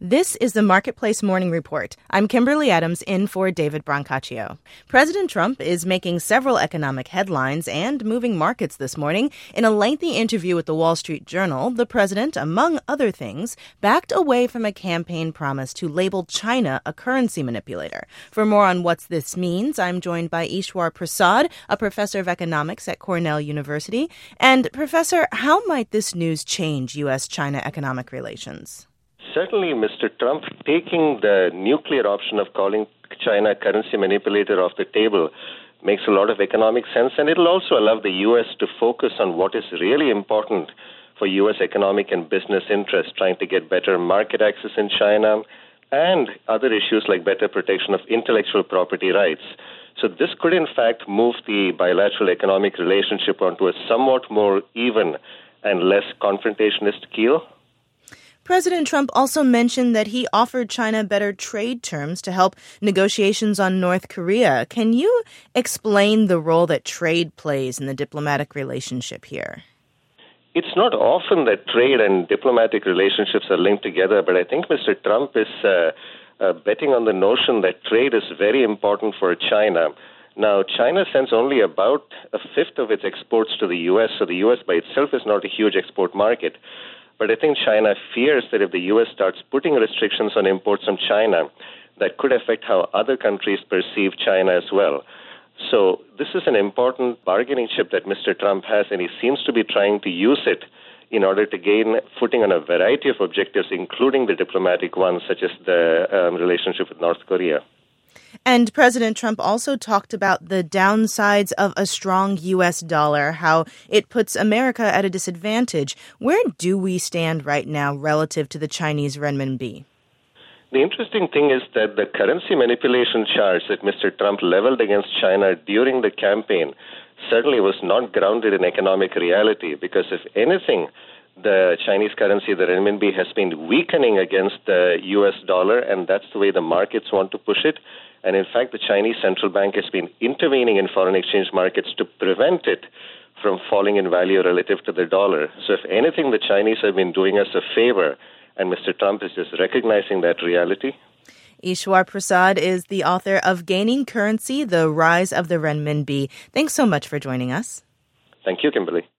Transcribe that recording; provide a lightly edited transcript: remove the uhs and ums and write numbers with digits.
This is the Marketplace Morning Report. I'm Kimberly Adams in for David Brancaccio. President Trump is making several economic headlines and moving markets this morning. In a lengthy interview with the Wall Street Journal, the president, among other things, backed away from a campaign promise to label China a currency manipulator. For more on what this means, I'm joined by Ishwar Prasad, a professor of economics at Cornell University. And Professor, how might this news change U.S.-China economic relations? Certainly, Mr. Trump taking the nuclear option of calling China a currency manipulator off the table makes a lot of economic sense, and it'll also allow the U.S. to focus on what is really important for U.S. economic and business interests, trying to get better market access in China and other issues like better protection of intellectual property rights. So this could, in fact, move the bilateral economic relationship onto a somewhat more even and less confrontationist keel. President Trump also mentioned that he offered China better trade terms to help negotiations on North Korea. Can you explain the role that trade plays in the diplomatic relationship here? It's not often that trade and diplomatic relationships are linked together, but I think Mr. Trump is betting on the notion that trade is very important for China. Now, China sends only about a fifth of its exports to the U.S., so the U.S. by itself is not a huge export market. But I think China fears that if the U.S. starts putting restrictions on imports from China, that could affect how other countries perceive China as well. So this is an important bargaining chip that Mr. Trump has, and he seems to be trying to use it in order to gain footing on a variety of objectives, including the diplomatic ones, such as the relationship with North Korea. And President Trump also talked about the downsides of a strong U.S. dollar, how it puts America at a disadvantage. Where do we stand right now relative to the Chinese renminbi? The interesting thing is that the currency manipulation charge that Mr. Trump leveled against China during the campaign certainly was not grounded in economic reality, because if anything, the Chinese currency, the renminbi, has been weakening against the U.S. dollar, and that's the way the markets want to push it. And in fact, the Chinese central bank has been intervening in foreign exchange markets to prevent it from falling in value relative to the dollar. So if anything, the Chinese have been doing us a favor, and Mr. Trump is just recognizing that reality. Ishwar Prasad is the author of Gaining Currency, The Rise of the Renminbi. Thanks so much for joining us. Thank you, Kimberly.